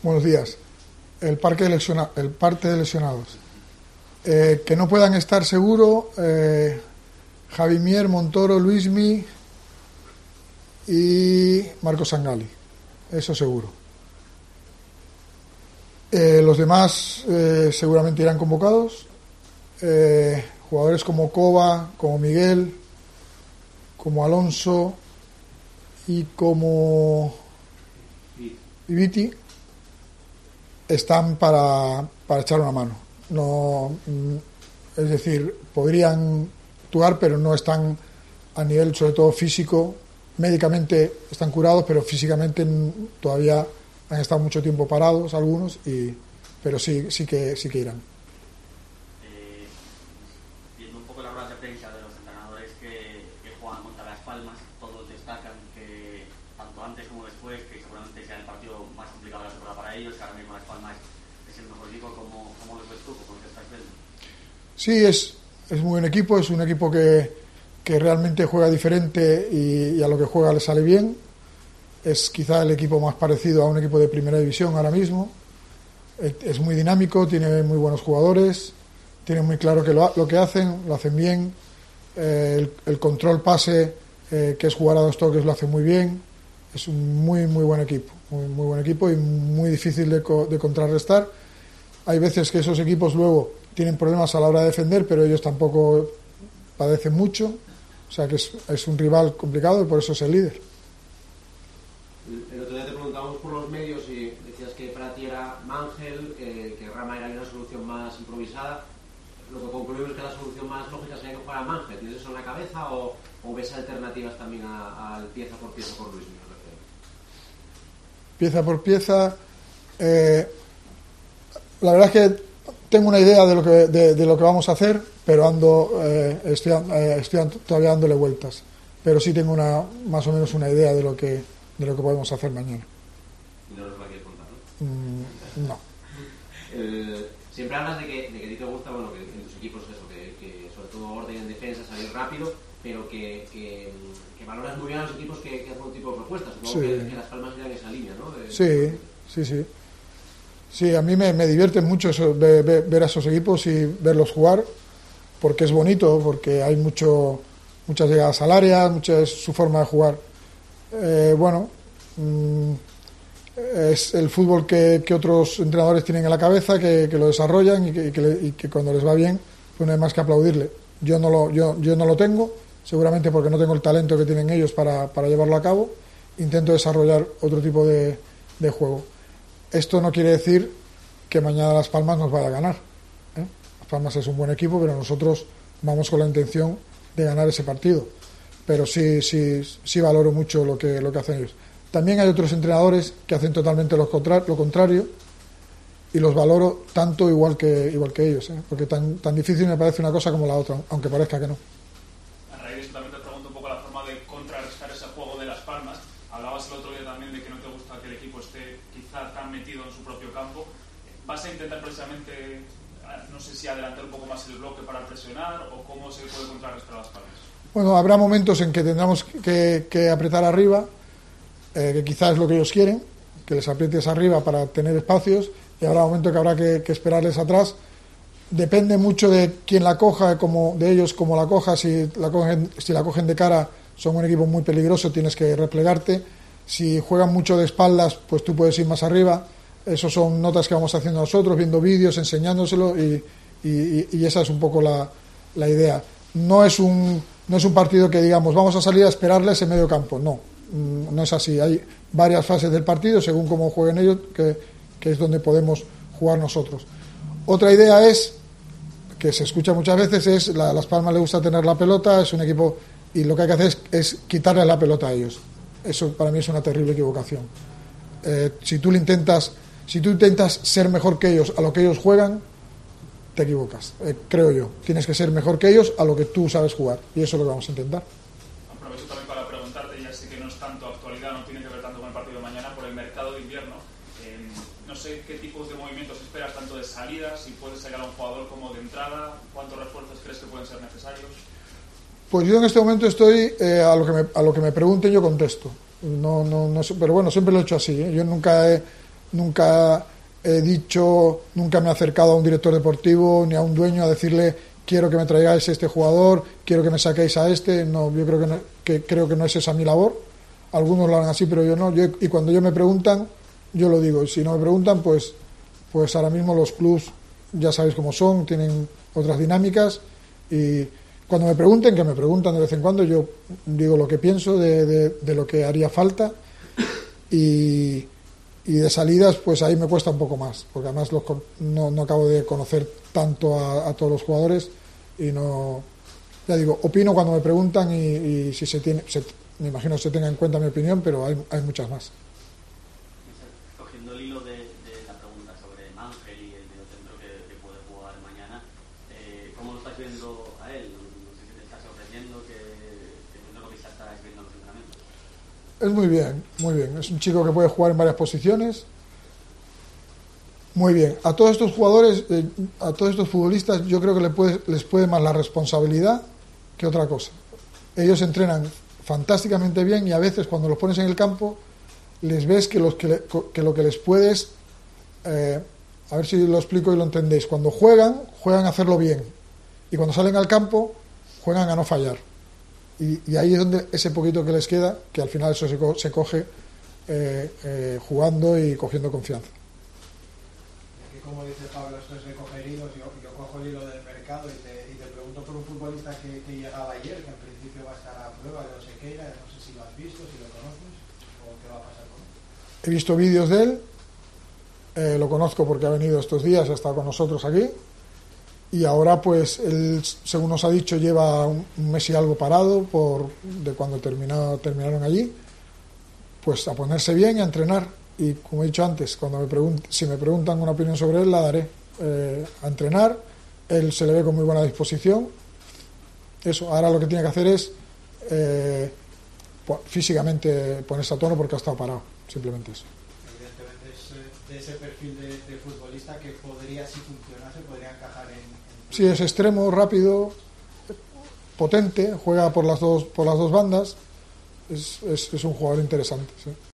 Buenos días. El parte de lesionados. Que no puedan estar seguro Javi Mier, Montoro, Luismi y Marco Sangali. Eso seguro. Los demás seguramente irán convocados. Jugadores como Cova, como Miguel, como Alonso y como Viti están para echar una mano. No, es decir, podrían actuar, pero no están a nivel, sobre todo físico. Médicamente están curados, pero físicamente todavía han estado mucho tiempo parados algunos, pero sí que irán. Viendo un poco la rueda de prensa de los entrenadores que juegan contra Las Palmas, todos destacan que tanto antes como después, que seguramente sea el partido más complicado de la temporada para ellos, que ahora mismo Las Palmas es el mejor equipo. ¿Cómo lo ves tú? ¿Cómo lo estás viendo? Sí, es muy buen equipo, es un equipo que realmente juega diferente y a lo que juega le sale bien. Es quizá el equipo más parecido a un equipo de primera división ahora mismo. Es muy dinámico, tiene muy buenos jugadores, tiene muy claro que lo que hacen, lo hacen bien. El control pase, que es jugar a dos toques, lo hace muy bien. Es un muy buen equipo, muy buen equipo y muy difícil de contrarrestar. Hay veces que esos equipos luego tienen problemas a la hora de defender, pero ellos tampoco padecen mucho. O sea que es un rival complicado y por eso es el líder. El otro día te preguntábamos por los medios y decías que para ti era Mangel, que Rama era una solución más improvisada. Lo que concluimos es que la solución más lógica sería que fuera Mangel. ¿Tienes eso en la cabeza o ves alternativas también al pieza por Luis? Pieza por pieza, la verdad es que tengo una idea de lo que vamos a hacer, pero estoy todavía dándole vueltas. Pero sí tengo más o menos una idea de lo que podemos hacer mañana. ¿Y no nos la quieres contar, no? No. Siempre hablas de que a ti te gusta, bueno, que en tus equipos eso, que sobre todo orden en defensa, salir rápido, pero que valoras muy bien a los equipos que hacen un tipo de propuestas. Supongo que Las Palmas irán en esa línea, ¿no? Sí. Sí, a mí me divierte mucho eso, ver a esos equipos y verlos jugar, porque es bonito, porque hay muchas llegadas al área, es su forma de jugar. Es el fútbol que otros entrenadores tienen en la cabeza, que lo desarrollan y que cuando les va bien, pues no hay más que aplaudirle. Yo no lo tengo, seguramente porque no tengo el talento que tienen ellos para llevarlo a cabo. Intento desarrollar otro tipo de juego. Esto no quiere decir que mañana Las Palmas nos vaya a ganar, ¿eh? Las Palmas es un buen equipo, pero nosotros vamos con la intención de ganar ese partido. Pero sí valoro mucho lo que hacen ellos. También hay otros entrenadores que hacen totalmente lo contrario y los valoro tanto igual que ellos, ¿eh? Porque tan difícil me parece una cosa como la otra, aunque parezca que no. A raíz de eso también te pregunto un poco la forma de contrarrestar ese juego de Las Palmas. Hablabas el otro día también de que no te gusta que el equipo esté quizá tan metido en su propio campo. ¿Vas a intentar precisamente, no sé si adelantar un poco más el bloque para presionar o cómo se puede contrarrestar a Las Palmas? Bueno, habrá momentos en que tendremos que apretar arriba, que quizás es lo que ellos quieren, que les aprietes arriba para tener espacios, y habrá momentos que habrá que esperarles atrás. Depende mucho de quién la coja, de ellos como la coja. Si la cogen de cara, son un equipo muy peligroso, tienes que replegarte. Si juegan mucho de espaldas, pues tú puedes ir más arriba. Esos son notas que vamos haciendo nosotros, viendo vídeos, enseñándoselo, y esa es un poco la idea. No es un partido que digamos vamos a salir a esperarles en medio campo, no es así. Hay varias fases del partido según cómo jueguen ellos, que es donde podemos jugar nosotros. Otra idea es, que se escucha muchas veces, es Las Palmas le gusta tener la pelota, es un equipo, y lo que hay que hacer es quitarle la pelota a ellos. Eso para mí es una terrible equivocación. Si tú intentas ser mejor que ellos a lo que ellos juegan, te equivocas, creo yo. Tienes que ser mejor que ellos a lo que tú sabes jugar, y eso es lo que vamos a intentar. Aprovecho también para preguntarte, ya sé que no es tanto actualidad, no tiene que ver tanto con el partido de mañana, por el mercado de invierno. No sé qué tipos de movimientos esperas, tanto de salida, si puedes sacar a un jugador como de entrada, cuántos refuerzos crees que pueden ser necesarios. Pues yo en este momento estoy a lo que me pregunten yo contesto. No, pero bueno, siempre lo he hecho así, ¿eh? Yo nunca nunca he dicho, nunca me he acercado a un director deportivo ni a un dueño a decirle quiero que me traigáis este jugador, quiero que me saquéis a este. No, yo creo que no es esa mi labor. Algunos lo harán así, pero yo no. Y cuando me preguntan, yo lo digo. Y si no me preguntan, pues ahora mismo los clubs ya sabéis cómo son, tienen otras dinámicas. Y cuando me pregunten, que me preguntan de vez en cuando, yo digo lo que pienso de lo que haría falta. Y de salidas, pues ahí me cuesta un poco más, porque además no acabo de conocer tanto a todos los jugadores y no, ya digo, opino cuando me preguntan y si me imagino se tenga en cuenta mi opinión, pero hay muchas más. Cogiendo el hilo de la pregunta sobre Mangel y el mediocentro que puede jugar mañana, ¿cómo lo estás viendo a él? No sé si te está sorprendiendo que no lo que estás viendo en los entrenamientos. Es muy bien, muy bien. Es un chico que puede jugar en varias posiciones. Muy bien. A todos estos jugadores, a todos estos futbolistas, yo creo que les puede más la responsabilidad que otra cosa. Ellos entrenan fantásticamente bien y a veces cuando los pones en el campo les ves que lo que les puedes, a ver si lo explico y lo entendéis. Cuando juegan a hacerlo bien y cuando salen al campo juegan a no fallar. Y ahí es donde ese poquito que les queda, que al final eso se coge jugando y cogiendo confianza. Aquí, como dice Pablo, esto es de coger hilos. Yo cojo el hilo del mercado y te pregunto por un futbolista que llegaba ayer, que en principio va a estar a prueba de Osequeira. No sé si lo has visto, si lo conoces o qué va a pasar con él. He visto vídeos de él, lo conozco porque ha venido estos días, ha estado con nosotros aquí. Y ahora, pues, él, según nos ha dicho, lleva un mes y algo parado de cuando terminaron allí, pues a ponerse bien y a entrenar. Y como he dicho antes, si me preguntan una opinión sobre él, la daré. A entrenar, él se le ve con muy buena disposición. Eso, ahora lo que tiene que hacer es físicamente ponerse a tono porque ha estado parado, simplemente eso. Evidentemente es de ese perfil de futbolista que podría, si funcionase, podría encajar en... Sí, es extremo, rápido, potente, juega por las dos bandas, es un jugador interesante, sí.